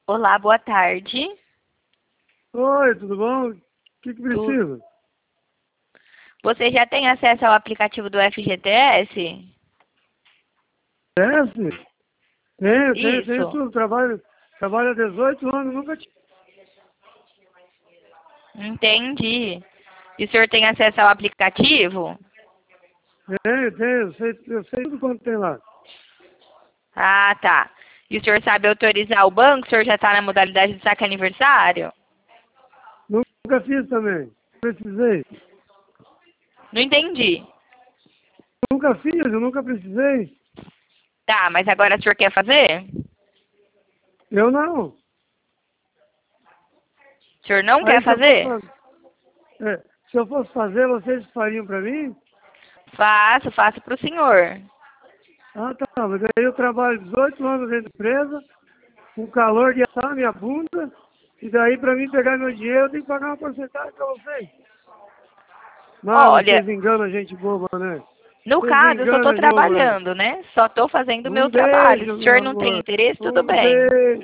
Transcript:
Olá, boa tarde. Oi, tudo bom? O que Tu- precisa? Você já tem acesso ao aplicativo do FGTS? Desce? Tenho Isso. tudo. Trabalho há 18 anos, nunca tive. Entendi. E o senhor tem acesso ao aplicativo? Eu sei tudo quanto tem lá. Ah, tá. E o senhor sabe autorizar o banco? O senhor já está na modalidade de saque aniversário? Nunca fiz também. Precisei. Não entendi. Nunca fiz, eu nunca precisei. Tá, mas agora o senhor quer fazer? Eu não. O senhor não quer Aí se eu fosse fazer? fazer, se eu fosse fazer, vocês fariam para mim? Faço para o senhor. Ah, tá. Mas aí eu trabalho 18 anos dentro da empresa, com calor de assar minha bunda, e daí para mim pegar meu dinheiro eu tenho que pagar uma porcentagem para vocês. Mas Olha, vocês enganam a gente boba, né? no Vocês caso, eu só enganam estou a gente boba, né? trabalhando, né? Só estou fazendo o meu Um trabalho. Se beijo, o meu senhor não tem amor. interesse, tudo Um bem. beijo.